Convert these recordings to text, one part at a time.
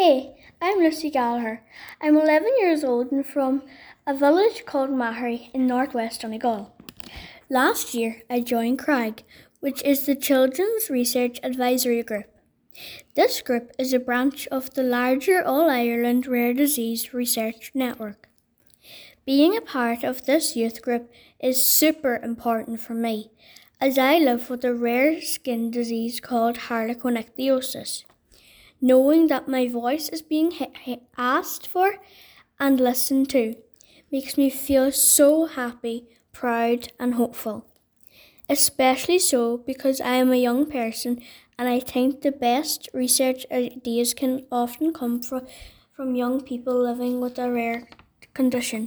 Hey, I'm Lucy Gallagher. I'm 11 years old and from a village called Mahary in northwest Donegal. Last year, I joined CRAG, which is the Children's Research Advisory Group. This group is a branch of the larger All-Ireland Rare Disease Research Network. Being a part of this youth group is super important for me, as I live with a rare skin disease called harlequinichthyosis. Knowing that my voice is being asked for and listened to makes me feel so happy, proud and hopeful. Especially so because I am a young person and I think the best research ideas can often come from young people living with a rare condition.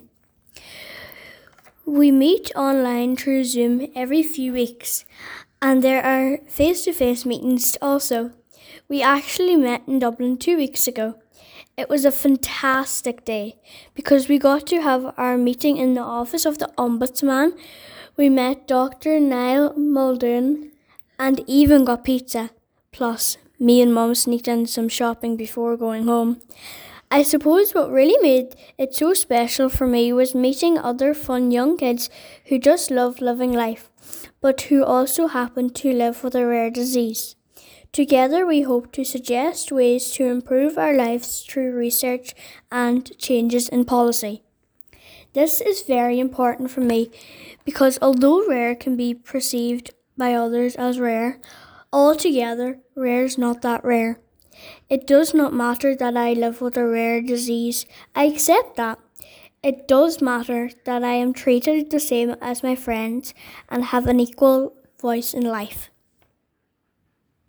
We meet online through Zoom every few weeks and there are face-to-face meetings also. We actually met in Dublin 2 weeks ago. It was a fantastic day because we got to have our meeting in the office of the Ombudsman. We met Dr. Niall Muldoon and even got pizza. Plus, me and Mum sneaked in some shopping before going home. I suppose what really made it so special for me was meeting other fun young kids who just love living life, but who also happen to live with a rare disease. Together we hope to suggest ways to improve our lives through research and changes in policy. This is very important for me because although rare can be perceived by others as rare, altogether rare is not that rare. It does not matter that I live with a rare disease. I accept that. It does matter that I am treated the same as my friends and have an equal voice in life.